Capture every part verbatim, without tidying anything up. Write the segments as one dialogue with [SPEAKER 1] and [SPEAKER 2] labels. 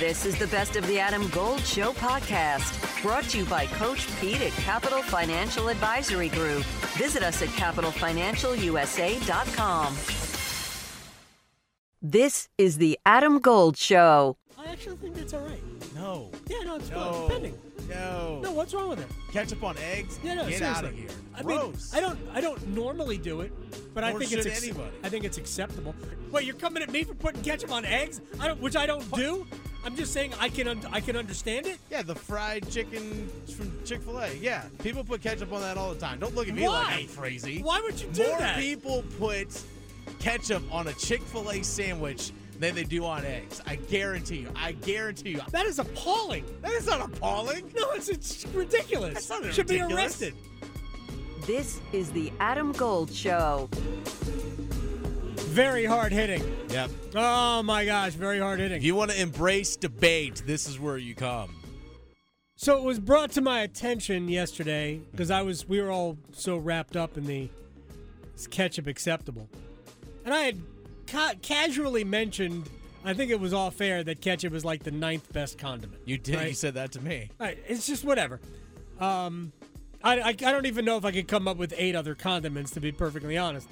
[SPEAKER 1] This is the Best of the Adam Gold Show podcast, brought to you by Coach Pete at Capital Financial Advisory Group. Visit us at capital financial u s a dot com. This is the Adam Gold Show.
[SPEAKER 2] I actually think it's all right.
[SPEAKER 3] No.
[SPEAKER 2] Yeah, no, it's
[SPEAKER 3] No.
[SPEAKER 2] fine. Depending.
[SPEAKER 3] No.
[SPEAKER 2] No, what's wrong with it?
[SPEAKER 3] Ketchup on eggs?
[SPEAKER 2] Yeah, no,
[SPEAKER 3] Get
[SPEAKER 2] seriously.
[SPEAKER 3] out of here.
[SPEAKER 2] I mean,
[SPEAKER 3] Gross.
[SPEAKER 2] I don't, I don't normally do it, but I
[SPEAKER 3] Nor
[SPEAKER 2] think it's,
[SPEAKER 3] should
[SPEAKER 2] ex-
[SPEAKER 3] anybody.
[SPEAKER 2] I think it's acceptable. Wait, you're coming at me for putting ketchup on eggs? I don't, which I don't do. I'm just saying I can, un- I can understand it.
[SPEAKER 3] Yeah, the fried chicken from Chick-fil-A. Yeah, people put ketchup on that all the time. Don't look at me
[SPEAKER 2] Why?
[SPEAKER 3] like I'm crazy.
[SPEAKER 2] Why would you do
[SPEAKER 3] More
[SPEAKER 2] that?
[SPEAKER 3] people put ketchup on a Chick-fil-A sandwich than they do on eggs. I guarantee you. I guarantee you.
[SPEAKER 2] That is appalling.
[SPEAKER 3] That is not appalling.
[SPEAKER 2] No, it's, it's ridiculous.
[SPEAKER 3] That's not
[SPEAKER 2] Should
[SPEAKER 3] ridiculous.
[SPEAKER 2] be arrested.
[SPEAKER 1] This is the Adam Gold Show.
[SPEAKER 2] Very hard hitting.
[SPEAKER 3] Yep.
[SPEAKER 2] Oh my gosh, very hard hitting.
[SPEAKER 3] If you want to embrace debate, this is where you come.
[SPEAKER 2] So it was brought to my attention yesterday because I was we were all so wrapped up in the is ketchup acceptable, and I had ca- casually mentioned, I think it was all fair, that ketchup is like the ninth best condiment.
[SPEAKER 3] You did.
[SPEAKER 2] Right?
[SPEAKER 3] You said that to me.
[SPEAKER 2] All right, it's just whatever. Um, I, I I don't even know if I could come up with eight other condiments, to be perfectly honest.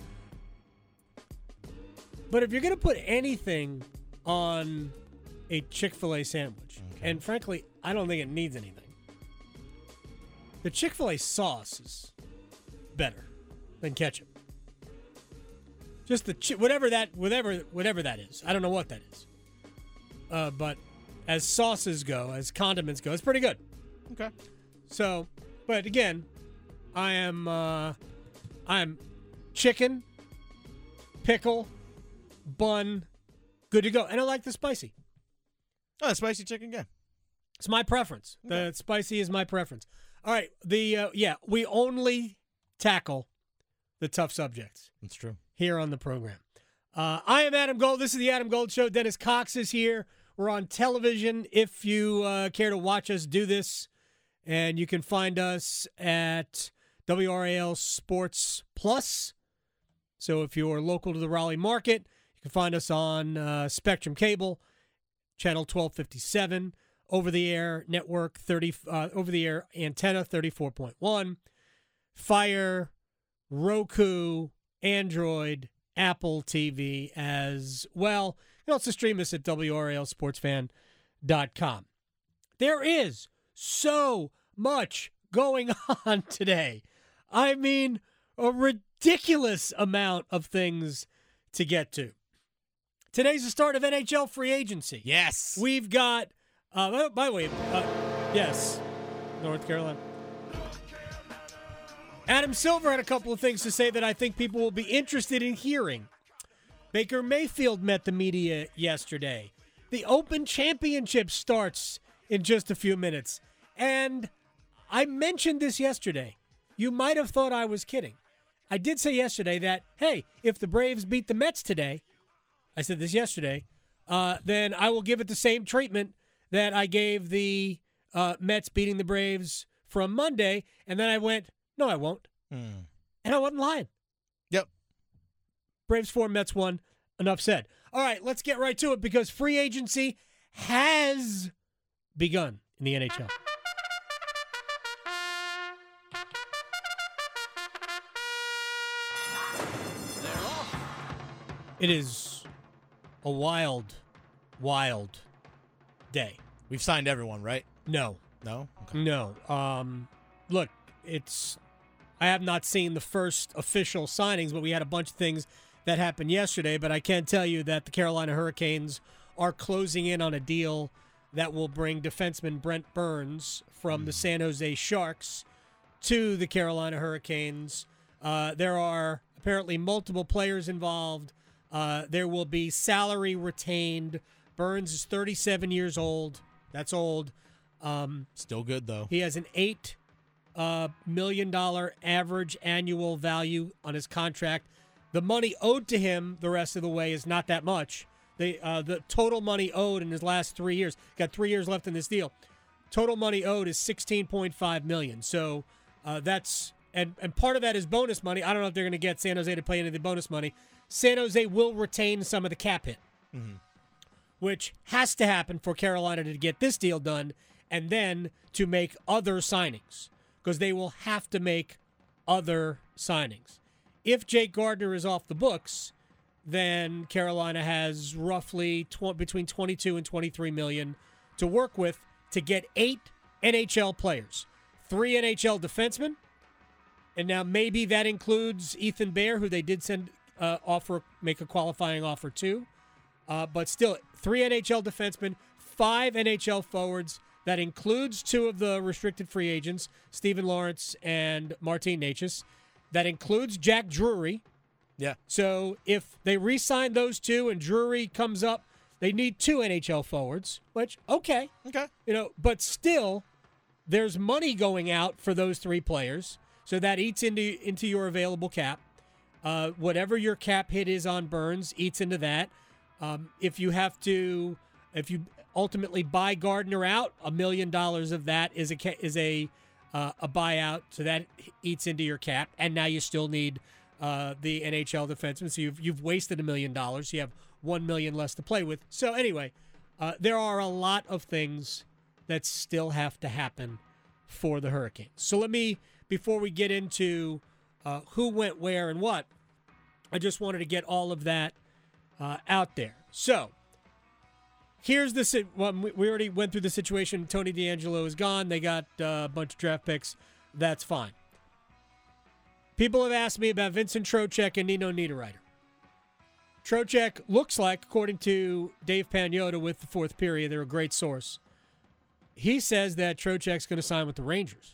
[SPEAKER 2] But if you're gonna put anything on a Chick-fil-A sandwich,
[SPEAKER 3] Okay.
[SPEAKER 2] and frankly, I don't think it needs anything. The Chick-fil-A sauce is better than ketchup. Just the chi- whatever that whatever whatever that is. I don't know what that is. Uh, but as sauces go, as condiments go, it's pretty good.
[SPEAKER 3] Okay.
[SPEAKER 2] So, but again, I am uh, I'm chicken, pickle, bun, good to go, and I like the spicy.
[SPEAKER 3] Oh, spicy chicken, yeah.
[SPEAKER 2] It's my preference. The spicy is my preference. All right, the uh, yeah, we only tackle the tough subjects
[SPEAKER 3] That's true.
[SPEAKER 2] here on the program. Uh, I am Adam Gold. This is the Adam Gold Show. Dennis Cox is here. We're on television. If you uh, care to watch us do this, and you can find us at W R A L Sports Plus. So if you're local to the Raleigh market, you can find us on uh, Spectrum Cable, channel twelve fifty-seven, over-the-air network thirty, uh, over-the-air antenna thirty-four point one, Fire, Roku, Android, Apple T V as well. You can also stream us at W R A L sports fan dot com. There is so much going on today. I mean, a ridiculous amount of things to get to. Today's the start of N H L free agency.
[SPEAKER 3] Yes.
[SPEAKER 2] We've got, uh, by the way, uh, yes, North Carolina. Adam Silver had a couple of things to say that I think people will be interested in hearing. Baker Mayfield met the media yesterday. The Open Championship starts in just a few minutes. And I mentioned this yesterday. You might have thought I was kidding. I did say yesterday that, hey, if the Braves beat the Mets today, I said this yesterday, uh, then I will give it the same treatment that I gave the uh, Mets beating the Braves from Monday. And then I went, no, I won't.
[SPEAKER 3] Hmm.
[SPEAKER 2] And I wasn't lying.
[SPEAKER 3] Yep.
[SPEAKER 2] Braves four, Mets one. Enough said. All right, let's get right to it because free agency has begun in the N H L. It is a wild, wild day.
[SPEAKER 3] We've signed everyone, right?
[SPEAKER 2] No,
[SPEAKER 3] No? Okay.
[SPEAKER 2] no. Um, look, it's. I have not seen the first official signings, but we had a bunch of things that happened yesterday. But I can tell you that the Carolina Hurricanes are closing in on a deal that will bring defenseman Brent Burns from the San Jose Sharks to the Carolina Hurricanes. Uh, there are apparently multiple players involved. Uh, there will be salary retained. Burns is thirty-seven years old. That's old. Um,
[SPEAKER 3] Still good, though.
[SPEAKER 2] he has an eight uh, million dollar average annual value on his contract. The money owed to him the rest of the way is not that much. The uh, the total money owed in his last three years, got three years left in this deal. Total money owed is sixteen point five million dollars. So uh, that's and and part of that is bonus money. I don't know if they're going to get San Jose to pay any of the bonus money. San Jose will retain some of the cap hit.
[SPEAKER 3] Mhm.
[SPEAKER 2] which has to happen for Carolina to get this deal done and then to make other signings, because they will have to make other signings. If Jake Gardiner is off the books, then Carolina has roughly tw- between twenty-two and twenty-three million to work with to get eight N H L players, three N H L defensemen, and now maybe that includes Ethan Bear, who they did send uh, offer make a qualifying offer to, uh, but still three N H L defensemen, five N H L forwards. That includes two of the restricted free agents, Stephen Lawrence and Martin Necas. That includes Jack Drury.
[SPEAKER 3] Yeah.
[SPEAKER 2] So if they re-sign those two and Drury comes up, they need two N H L forwards, which, okay.
[SPEAKER 3] Okay.
[SPEAKER 2] You know, but still, there's money going out for those three players, so that eats into, into your available cap. Uh, whatever your cap hit is on Burns eats into that. Um, if you have to, if you ultimately buy Gardiner out, a million dollars of that is a is a uh, a buyout, so that eats into your cap. And now you still need uh, the N H L defenseman, so you've you've wasted a million dollars. You have one million less to play with. So anyway, uh, there are a lot of things that still have to happen for the Hurricanes. So let me, before we get into uh, who went where and what, I just wanted to get all of that uh, out there. So. Here's the well, we already went through the situation. Tony DeAngelo is gone. They got uh, a bunch of draft picks. That's fine. People have asked me about Vincent Trocheck and Nino Niederreiter. Trocheck looks like, according to Dave Pagnotta with the Fourth Period, they're a great source. He says that Trocheck's going to sign with the Rangers.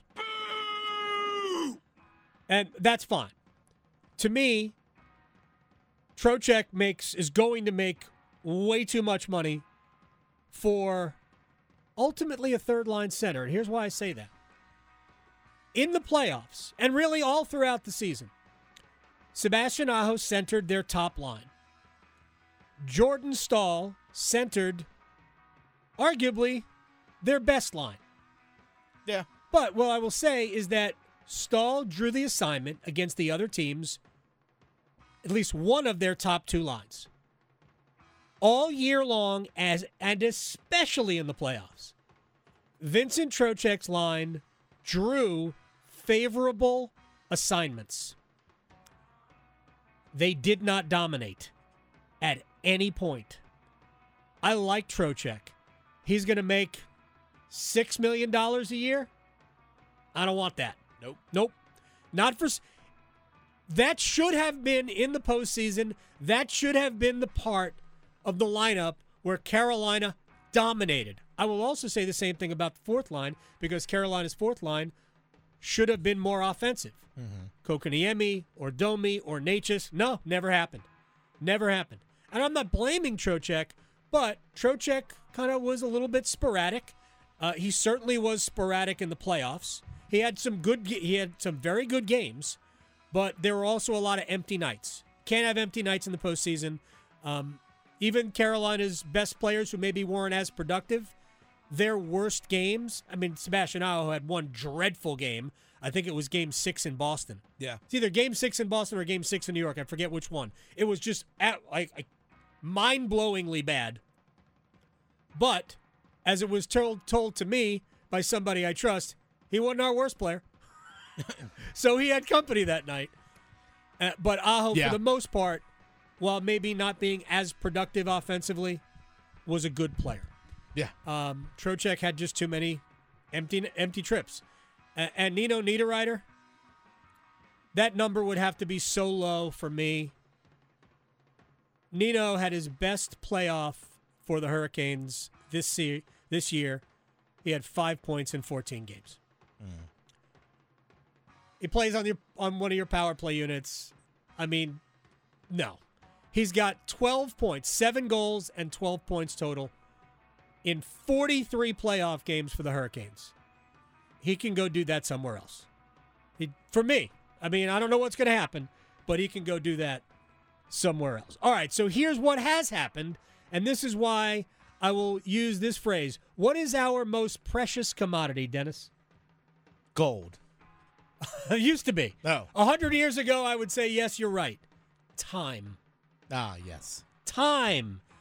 [SPEAKER 2] And that's fine. To me, Trocheck makes is going to make way too much money for ultimately a third-line center. And here's why I say that. In the playoffs, and really all throughout the season, Sebastian Aho centered their top line. Jordan Stahl centered, arguably, their best line.
[SPEAKER 3] Yeah.
[SPEAKER 2] But what I will say is that Stahl drew the assignment against the other teams, at least one of their top two lines. All year long, as and especially in the playoffs, Vincent Trocheck's line drew favorable assignments. They did not dominate at any point. I like Trocheck. He's going to make six million dollars a year. I don't want that.
[SPEAKER 3] Nope.
[SPEAKER 2] Nope. Not for... That should have been in the postseason. That should have been the part of the lineup where Carolina dominated. I will also say the same thing about the fourth line, because Carolina's fourth line should have been more offensive. Mm-hmm. Kokoniemi or Domi or Necas. No, never happened. Never happened. And I'm not blaming Trocheck, but Trocheck kind of was a little bit sporadic. Uh, he certainly was sporadic in the playoffs. He had some good. He had some very good games, but there were also a lot of empty nights. Can't have empty nights in the postseason. Um, even Carolina's best players, who maybe weren't as productive, their worst games. I mean, Sebastian Aho had one dreadful game. I think it was Game Six in Boston.
[SPEAKER 3] Yeah,
[SPEAKER 2] it's either Game Six in Boston or Game Six in New York. I forget which one. It was just at, like, like mind-blowingly bad. But as it was told told to me by somebody I trust, he wasn't our worst player. So he had company that night. Uh, but Aho,
[SPEAKER 3] yeah.
[SPEAKER 2] for the most part, while maybe not being as productive offensively, was a good player.
[SPEAKER 3] Yeah.
[SPEAKER 2] Um, Trocheck had just too many empty empty trips. Uh, and Nino Niederreiter, that number would have to be so low for me. Nino had his best playoff for the Hurricanes this se- this year. He had five points in fourteen games. Mm. He plays on your on one of your power play units. I mean, no. He's got twelve points, seven goals, and twelve points total in forty-three playoff games for the Hurricanes. He can go do that somewhere else. He, for me, I mean, I don't know what's going to happen, but he can go do that somewhere else. All right, so here's what has happened, and this is why I will use this phrase. What is our most precious commodity, Dennis?
[SPEAKER 3] Gold.
[SPEAKER 2] It used to be.
[SPEAKER 3] Oh.
[SPEAKER 2] A hundred years ago, I would say, yes, you're right. Time.
[SPEAKER 3] Ah, yes.
[SPEAKER 2] Time.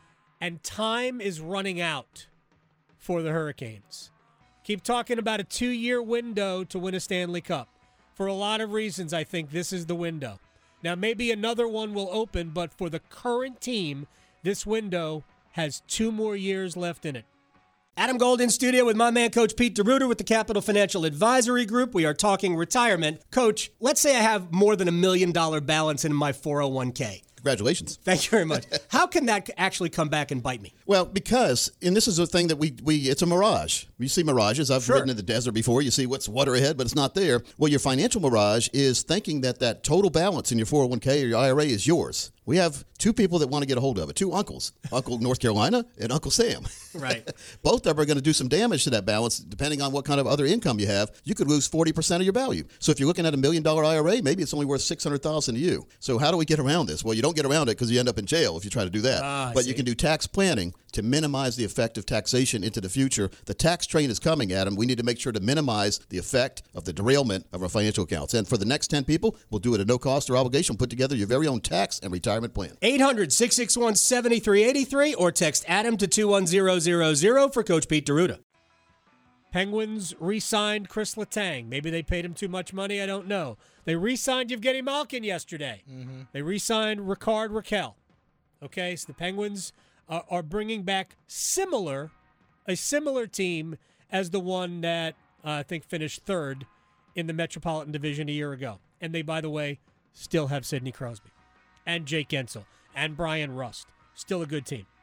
[SPEAKER 2] and time is running out for the Hurricanes. Keep talking about a two-year window to win a Stanley Cup. For a lot of reasons, I think this is the window. Now, maybe another one will open, but for the current team, this window has two more years left in it.
[SPEAKER 4] Adam Gold in studio with my man, Coach Pete DeRuiter with the Capital Financial Advisory Group. We are talking retirement. Coach, let's say I have more than a million dollar balance in my four oh one k.
[SPEAKER 5] Congratulations.
[SPEAKER 4] Thank you very much. How can that actually come back and bite me?
[SPEAKER 5] Well, because, and this is a thing that we, we it's a mirage. You see mirages. I've
[SPEAKER 4] Sure.
[SPEAKER 5] ridden in the desert before. You see what's water ahead, but it's not there. Well, your financial mirage is thinking that that total balance in your four oh one k or your I R A is yours. We have two people that want to get a hold of it, two uncles, Uncle North Carolina and Uncle Sam.
[SPEAKER 4] Right.
[SPEAKER 5] Both of them are going to do some damage to that balance depending on what kind of other income you have. You could lose forty percent of your value. So if you're looking at a million dollar I R A, maybe it's only worth six hundred thousand dollars to you. So how do we get around this? Well, you don't get around it because you end up in jail if you try to do that.
[SPEAKER 4] Ah, I
[SPEAKER 5] but
[SPEAKER 4] see.
[SPEAKER 5] you can do tax planning to minimize the effect of taxation into the future. The tax train is coming, Adam. We need to make sure to minimize the effect of the derailment of our financial accounts. And for the next ten people, we'll do it at no cost or obligation. Put together your very own tax and retirement plan.
[SPEAKER 4] eight hundred, six six one, seven three eight three or text Adam to two one zero zero zero for Coach Pete DeRuiter.
[SPEAKER 2] Penguins re-signed Chris Letang. Maybe they paid him too much money. I don't know. They re-signed Evgeny Malkin yesterday. Mm-hmm. They re-signed Ricard Raquel. Okay, so the Penguins uh, are bringing back similar, a similar team as the one that uh, I think finished third in the Metropolitan Division a year ago. And they, by the way, still have Sidney Crosby and Jake Gensel and Brian Rust. Still a good team.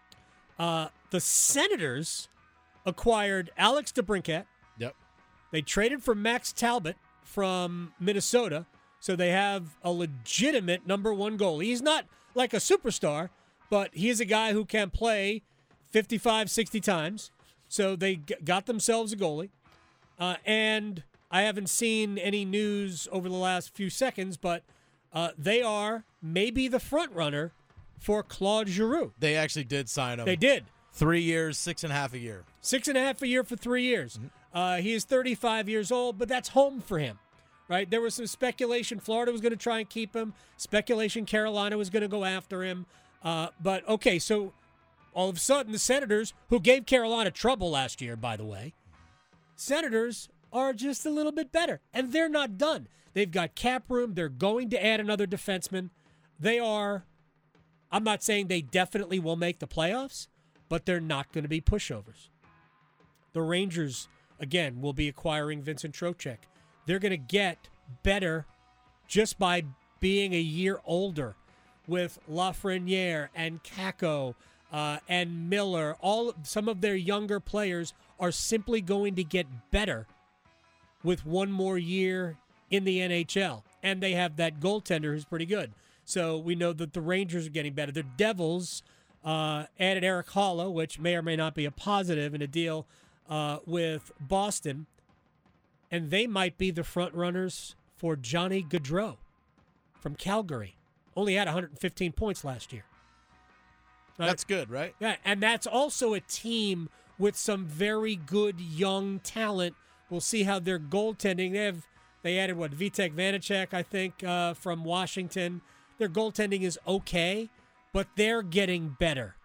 [SPEAKER 2] Uh, the Senators acquired Alex DeBrincat.
[SPEAKER 3] Yep.
[SPEAKER 2] They traded for Max Talbot from Minnesota, so they have a legitimate number one goalie. He's not like a superstar, but he is a guy who can play fifty-five, sixty times. So they g- got themselves a goalie. Uh, and I haven't seen any news over the last few seconds, but uh, they are maybe the front runner for Claude Giroux.
[SPEAKER 3] They actually did sign him.
[SPEAKER 2] They did.
[SPEAKER 3] Three years, six and a half a year.
[SPEAKER 2] Six and a half a year for three years. Uh, he is thirty-five years old, but that's home for him, right? There was some speculation Florida was going to try and keep him. Speculation Carolina was going to go after him. Uh, but, okay, so all of a sudden the Senators, who gave Carolina trouble last year, by the way, Senators are just a little bit better, and they're not done. They've got cap room. They're going to add another defenseman. They are, I'm not saying they definitely will make the playoffs, but they're not going to be pushovers. The Rangers, again, will be acquiring Vincent Trocheck. They're going to get better just by being a year older with Lafreniere and Kakko uh, and Miller. All some of their younger players are simply going to get better with one more year in the N H L. And they have that goaltender who's pretty good. So we know that the Rangers are getting better. The Devils uh, added Eric Holla, which may or may not be a positive in a deal uh, with Boston. And they might be the front runners for Johnny Gaudreau from Calgary. Only had one hundred fifteen points last year. Right?
[SPEAKER 3] That's good, right?
[SPEAKER 2] Yeah, and that's also a team with some very good young talent. We'll see how their goaltending. They have they added what Vitek Vanacek, I think, uh, from Washington. Their goaltending is okay, but they're getting better.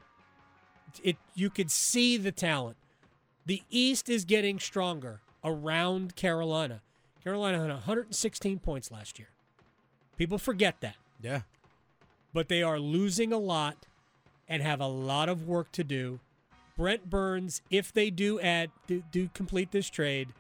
[SPEAKER 2] It you could see the talent. The East is getting stronger around Carolina. Carolina had one hundred sixteen points last year. People forget that.
[SPEAKER 3] Yeah.
[SPEAKER 2] But they are losing a lot and have a lot of work to do. Brent Burns, if they do add, do, do complete this trade,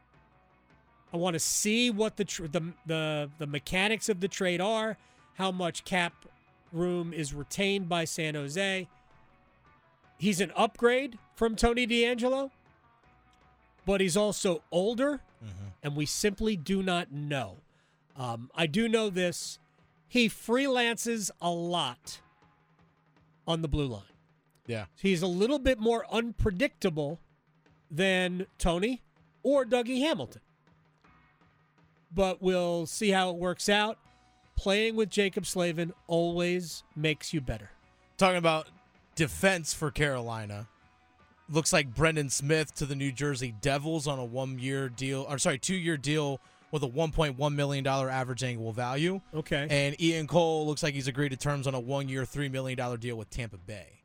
[SPEAKER 2] I want to see what the, tr- the the the mechanics of the trade are, how much cap room is retained by San Jose. He's an upgrade from Tony DeAngelo, but he's also older, mm-hmm. and we simply do not know. Um, I do know this. He freelances a lot on the blue line.
[SPEAKER 3] Yeah.
[SPEAKER 2] He's a little bit more unpredictable than Tony or Dougie Hamilton. But we'll see how it works out. Playing with Jacob Slavin always makes you better.
[SPEAKER 3] Talking about defense for Carolina, looks like Brendan Smith to the New Jersey Devils on a one-year deal, or sorry, two-year deal with a one point one million dollars average annual value.
[SPEAKER 2] Okay.
[SPEAKER 3] And Ian Cole looks like he's agreed to terms on a one-year, three million dollars deal with Tampa Bay.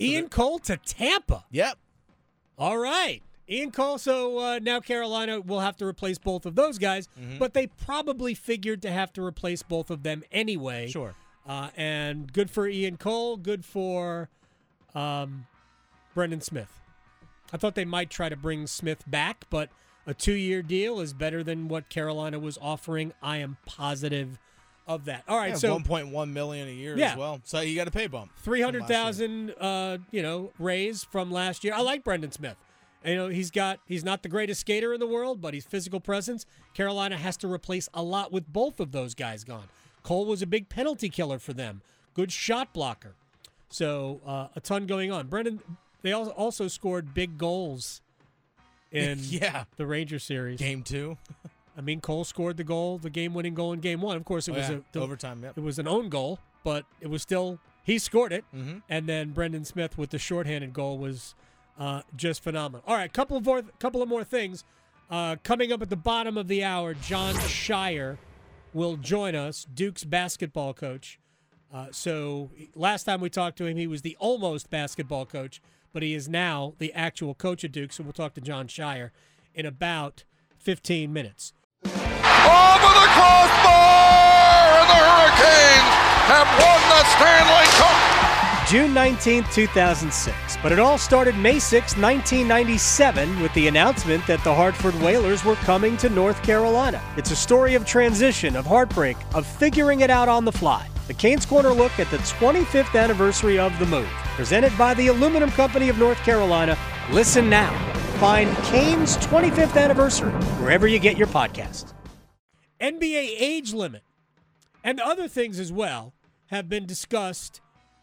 [SPEAKER 2] Ian Cole to Tampa.
[SPEAKER 3] Yep.
[SPEAKER 2] All right. Ian Cole, so uh, now Carolina will have to replace both of those guys,
[SPEAKER 3] Mm-hmm.
[SPEAKER 2] but they probably figured to have to replace both of them anyway.
[SPEAKER 3] Sure.
[SPEAKER 2] Uh, and good for Ian Cole, good for um, Brendan Smith. I thought they might try to bring Smith back, but a two-year deal is better than what Carolina was offering. I am positive of that. All right,
[SPEAKER 3] Yeah,
[SPEAKER 2] so
[SPEAKER 3] one point one million dollars a year
[SPEAKER 2] Yeah.
[SPEAKER 3] as well. So you got a pay bump.
[SPEAKER 2] three hundred thousand uh, you know, raise from last year. I like Brendan Smith. You know, he's got he's not the greatest skater in the world, but he's physical presence. Carolina has to replace a lot with both of those guys gone. Cole was a big penalty killer for them. Good shot blocker. So uh, a ton going on. Brendan, they al- also scored big goals in
[SPEAKER 3] Yeah.
[SPEAKER 2] the Ranger series.
[SPEAKER 3] Game two.
[SPEAKER 2] I mean, Cole scored the goal, the game-winning goal in Game One. Of course, it
[SPEAKER 3] Oh,
[SPEAKER 2] was
[SPEAKER 3] yeah.
[SPEAKER 2] a
[SPEAKER 3] Overtime, yep.
[SPEAKER 2] It was an own goal, but it was still he scored it,
[SPEAKER 3] Mm-hmm.
[SPEAKER 2] and then Brendan Smith with the shorthanded goal was uh, just phenomenal. All right, couple of more, couple of more things uh, coming up at the bottom of the hour. John Shire will join us, Duke's basketball coach. Uh, so last time we talked to him, he was the almost basketball coach, but he is now the actual coach at Duke. So we'll talk to John Shire in about fifteen minutes.
[SPEAKER 6] Over the crossbar, and the Hurricanes have won the Stanley Cup.
[SPEAKER 4] June nineteenth, two thousand six. But it all started May sixth, nineteen ninety-seven, with the announcement that the Hartford Whalers were coming to North Carolina. It's a story of transition, of heartbreak, of figuring it out on the fly. The Canes Corner look at the twenty-fifth anniversary of the move. Presented by the Aluminum Company of North Carolina. Listen now. Find Canes' twenty-fifth anniversary wherever you get your podcasts.
[SPEAKER 2] N B A age limit and other things as well have been discussed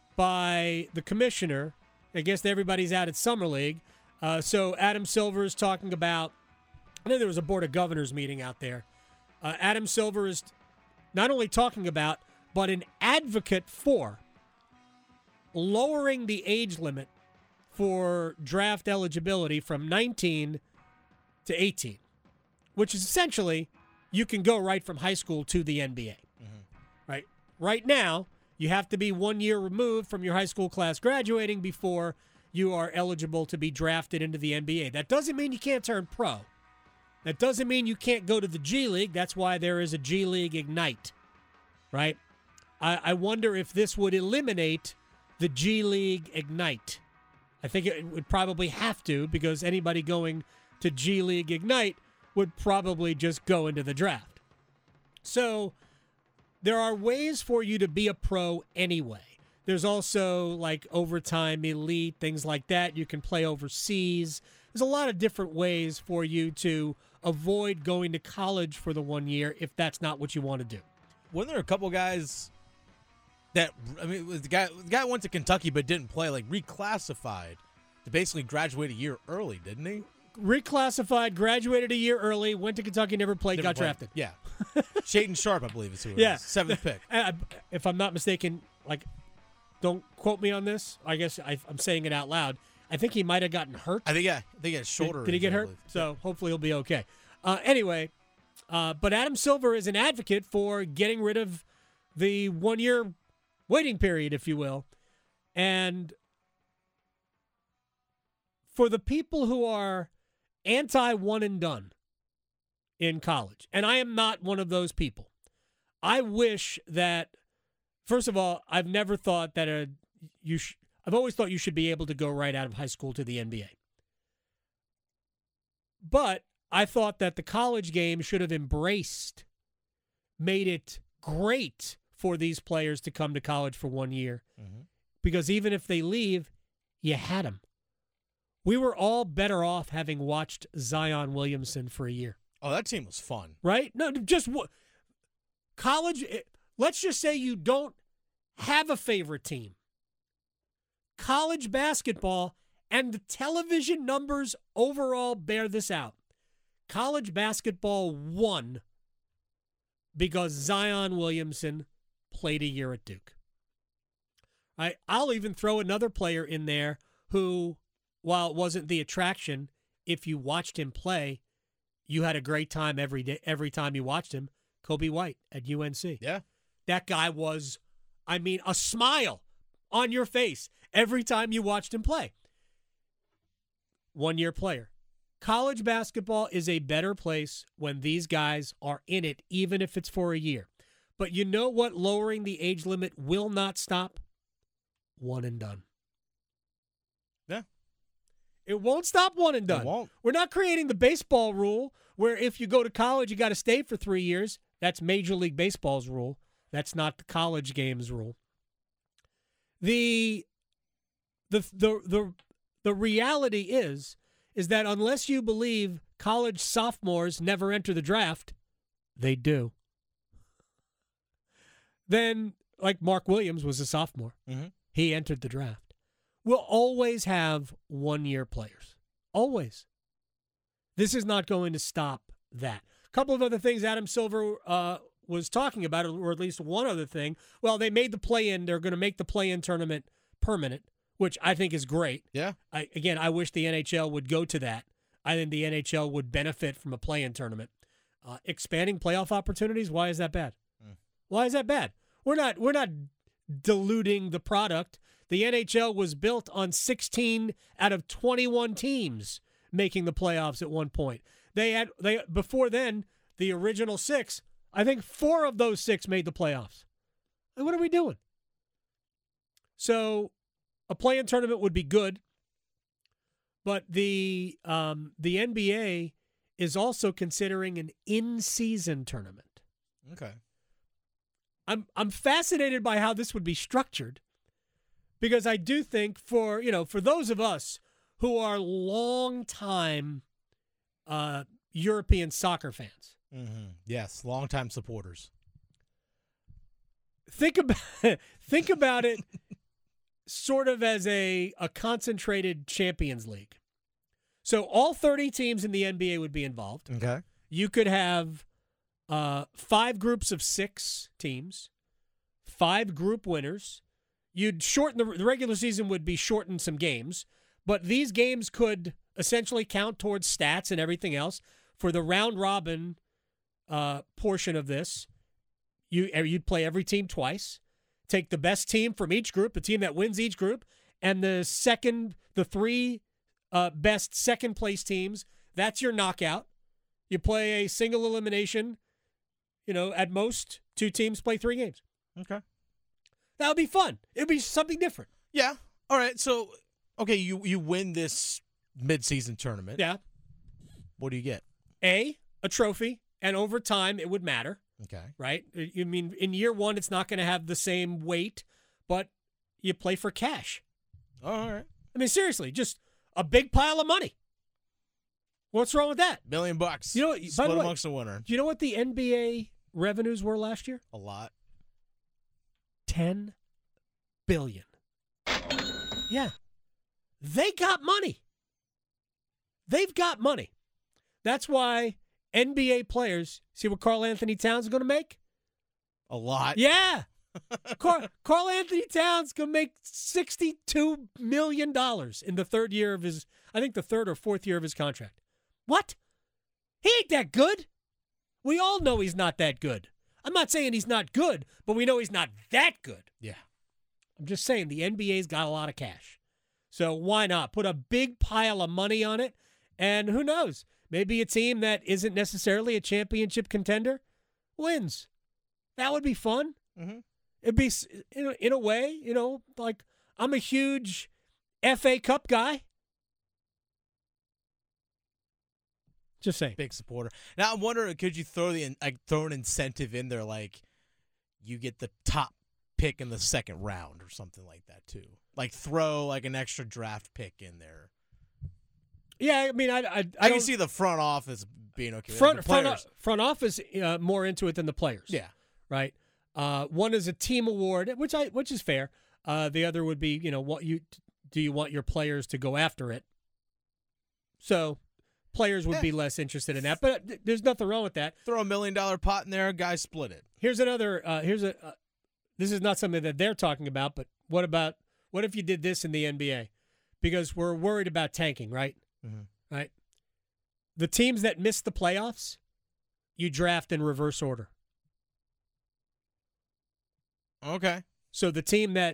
[SPEAKER 2] by the commissioner. I guess everybody's out at Summer League. Uh, so Adam Silver is talking about, I know there was a Board of Governors meeting out there. Uh, Adam Silver is not only talking about, but an advocate for lowering the age limit for draft eligibility from nineteen to eighteen, which is essentially you can go right from high school to the N B A. Mm-hmm. Right? Right now, you have to be one year removed from your high school class graduating before you are eligible to be drafted into the N B A. That doesn't mean you can't turn pro. That doesn't mean you can't go to the G League. That's why there is a G League Ignite. Right? I, I wonder if this would eliminate the G League Ignite. I think it would probably have to, because anybody going to G League Ignite would probably just go into the draft. So there are ways for you to be a pro anyway. There's also like overtime elite, things like that. You can play overseas. There's a lot of different ways for you to avoid going to college for the one year if that's not what you want to do.
[SPEAKER 3] Weren't there a couple guys that, I mean, the guy the guy went to Kentucky but didn't play, like reclassified to basically graduate a year early, didn't he?
[SPEAKER 2] Reclassified, graduated a year early, went to Kentucky, never played,
[SPEAKER 3] Never
[SPEAKER 2] got
[SPEAKER 3] played.
[SPEAKER 2] drafted.
[SPEAKER 3] Yeah. Shaden Sharp, I believe is who it
[SPEAKER 2] Yeah.
[SPEAKER 3] was. Seventh pick.
[SPEAKER 2] Uh, if I'm not mistaken, like, don't quote me on this. I guess I, I'm saying it out loud. I think he might have gotten hurt.
[SPEAKER 3] I think, yeah, I think he had shoulder.
[SPEAKER 2] Did, did he get
[SPEAKER 3] injury, I
[SPEAKER 2] hurt?
[SPEAKER 3] believe.
[SPEAKER 2] So hopefully he'll be okay. Uh, anyway, uh, but Adam Silver is an advocate for getting rid of the one-year waiting period, if you will. And for the people who are anti-one and done in college, and I am not one of those people, I wish that, first of all, I've never thought that a you sh- I've always thought you should be able to go right out of high school to the N B A. But I thought that the college game should have embraced, made it great for these players to come to college for one year. Mm-hmm. Because even if they leave, you had them. We were all better off having watched Zion Williamson for a year.
[SPEAKER 3] Oh, that team was fun.
[SPEAKER 2] Right? No, just what college, let's just say you don't have a favorite team. College basketball, and the television numbers overall bear this out. College basketball won because Zion Williamson played a year at Duke. I, I'll even throw another player in there who, while it wasn't the attraction, if you watched him play, you had a great time every day, every time you watched him. Kobe White at U N C.
[SPEAKER 3] Yeah.
[SPEAKER 2] That guy was, I mean, a smile. on your face every time you watched him play. One-year player. College basketball is a better place when these guys are in it, even if it's for a year. But you know what lowering the age limit will not stop? One and done.
[SPEAKER 3] Yeah.
[SPEAKER 2] It won't stop one and done.
[SPEAKER 3] It won't.
[SPEAKER 2] We're not creating the baseball rule where if you go to college, you got to stay for three years. That's Major League Baseball's rule. That's not the college game's rule. The the the the the reality is is that unless you believe college sophomores never enter the draft, they do. Then, like Mark Williams was a sophomore.
[SPEAKER 3] Mm-hmm.
[SPEAKER 2] He entered the draft. We'll always have one-year players. Always. This is not going to stop that. A couple of other things Adam Silver uh, was talking about, or at least one other thing. Well, they made the play-in. They're going to make the play-in tournament permanent, which I think is great.
[SPEAKER 3] Yeah.
[SPEAKER 2] I, again, I wish the N H L would go to that. I think the N H L would benefit from a play-in tournament. Uh, expanding playoff opportunities, why is that bad? Mm. Why is that bad? We're not we're not diluting the product. The N H L was built on sixteen out of twenty-one teams making the playoffs at one point. They had they before then, the original six, I think four of those six made the playoffs. And what are we doing? So a play-in tournament would be good, but the um, the N B A is also considering an in-season tournament.
[SPEAKER 3] Okay.
[SPEAKER 2] I'm I'm fascinated by how this would be structured, because I do think for you know for those of us who are long-time uh, European soccer fans,
[SPEAKER 3] Mm-hmm. Yes, longtime supporters.
[SPEAKER 2] think about think about it sort of as a a concentrated Champions League. So all thirty teams in the N B A would be involved.
[SPEAKER 3] Okay.
[SPEAKER 2] You could have uh, five groups of six teams, five group winners. You'd shorten the, the regular season would be shortened some games, but these games could essentially count towards stats and everything else for the round robin uh, portion of this. You you'd play every team twice. Take the best team from each group, the team that wins each group, and the second, the three uh, best second place teams. That's your knockout. You play a single elimination. You know, at most, two teams play three games.
[SPEAKER 3] Okay.
[SPEAKER 2] That would be fun. It would be something different.
[SPEAKER 3] Yeah. All right. So, okay, you you win this midseason tournament.
[SPEAKER 2] Yeah.
[SPEAKER 3] What do you get?
[SPEAKER 2] A, a trophy, and over time it would matter.
[SPEAKER 3] Okay.
[SPEAKER 2] Right? You mean in year one it's not going to have the same weight, but you play for cash.
[SPEAKER 3] All right.
[SPEAKER 2] I mean, seriously, just a big pile of money. What's wrong with that?
[SPEAKER 3] Million bucks.
[SPEAKER 2] You know, by
[SPEAKER 3] split
[SPEAKER 2] the way,
[SPEAKER 3] amongst the winner.
[SPEAKER 2] Do you know what the N B A revenues were last year?
[SPEAKER 3] A lot.
[SPEAKER 2] Ten billion. Yeah. They got money. They've got money. That's why N B A players, see what Karl Anthony Towns is going to make?
[SPEAKER 3] A lot.
[SPEAKER 2] Yeah. Carl, Karl Anthony Towns going to make sixty-two million dollars in the third year of his, I think the third or fourth year of his contract. What? He ain't that good. We all know he's not that good. I'm not saying he's not good, but we know he's not that good.
[SPEAKER 3] Yeah.
[SPEAKER 2] I'm just saying the N B A's got a lot of cash. So why not put a big pile of money on it? And who knows? Maybe a team that isn't necessarily a championship contender wins. That would be fun.
[SPEAKER 3] Mm-hmm.
[SPEAKER 2] It'd be, in a, in a way, you know, like I'm a huge F A Cup guy. Just saying.
[SPEAKER 3] Big supporter. Now I'm wondering, could you throw the like throw an incentive in there, like you get the top pick in the second round or something like that too? Like throw like an extra draft pick in there.
[SPEAKER 2] Yeah, I mean, I I, I,
[SPEAKER 3] I
[SPEAKER 2] don't
[SPEAKER 3] can see the front office being okay.
[SPEAKER 2] front
[SPEAKER 3] the
[SPEAKER 2] front,
[SPEAKER 3] players.
[SPEAKER 2] front office uh, more into it than the players.
[SPEAKER 3] Yeah,
[SPEAKER 2] right. Uh, one is a team award, which I which is fair. Uh, the other would be, you know, what you do you want your players to go after it? So players would
[SPEAKER 3] Yeah.
[SPEAKER 2] be less interested in that, but th- there's nothing wrong with that.
[SPEAKER 3] Throw a million dollar pot in there, guys split it.
[SPEAKER 2] Here's another. Uh, here's a. Uh, this is not something that they're talking about, but what about what if you did this in the N B A? Because we're worried about tanking, right?
[SPEAKER 3] Mm-hmm.
[SPEAKER 2] Right. The teams that miss the playoffs, you draft in reverse order.
[SPEAKER 3] Okay.
[SPEAKER 2] So the team that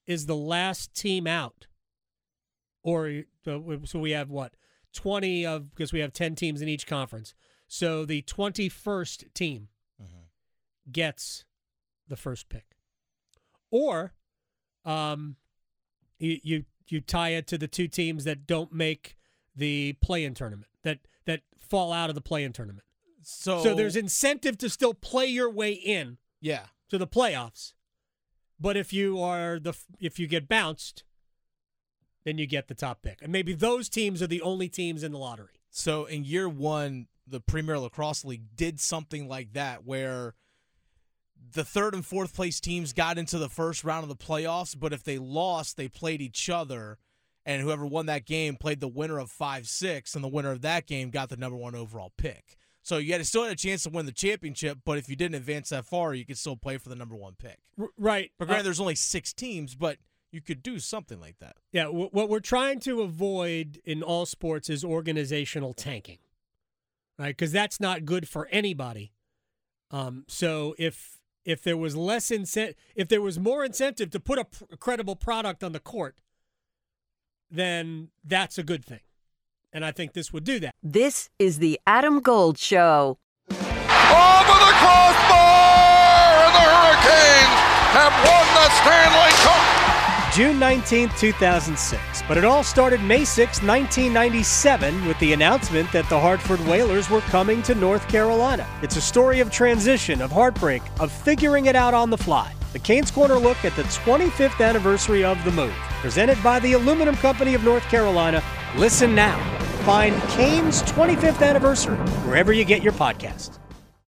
[SPEAKER 2] is the last team out, or so we have what, twenty of, because we have ten teams in each conference. So the twenty-first team mm-hmm. gets the first pick. Or um, you, you you tie it to the two teams that don't make the play-in tournament, that that fall out of the play-in tournament.
[SPEAKER 3] So,
[SPEAKER 2] so there's incentive to still play your way in
[SPEAKER 3] yeah.
[SPEAKER 2] to the playoffs. But if you are the if you get bounced, then you get the top pick. And maybe those teams are the only teams in the lottery.
[SPEAKER 3] So in year one, the Premier Lacrosse League did something like that where the third and fourth place teams got into the first round of the playoffs, but if they lost, they played each other, and whoever won that game played the winner of five six, and the winner of that game got the number one overall pick. So you had still had a chance to win the championship, but if you didn't advance that far, you could still play for the number one pick.
[SPEAKER 2] R- right.
[SPEAKER 3] But granted,
[SPEAKER 2] uh,
[SPEAKER 3] there's only six teams, but you could do something like that.
[SPEAKER 2] Yeah, w- what we're trying to avoid in all sports is organizational tanking, right? Because that's not good for anybody. Um, so if if there was less incentive, if there was more incentive to put a, pr- a credible product on the court, then that's a good thing. And I think this would do that.
[SPEAKER 1] This is the Adam Gold Show.
[SPEAKER 6] Over the crossbar, and the Hurricanes have won the Stanley Cup.
[SPEAKER 4] June nineteenth, two thousand six. But it all started May sixth, nineteen ninety-seven, with the announcement that the Hartford Whalers were coming to North Carolina. It's a story of transition, of heartbreak, of figuring it out on the fly. The Canes Corner look at the twenty-fifth anniversary of the move. Presented by the Aluminum Company of North Carolina. Listen now. Find Canes' twenty-fifth anniversary wherever you get your podcasts.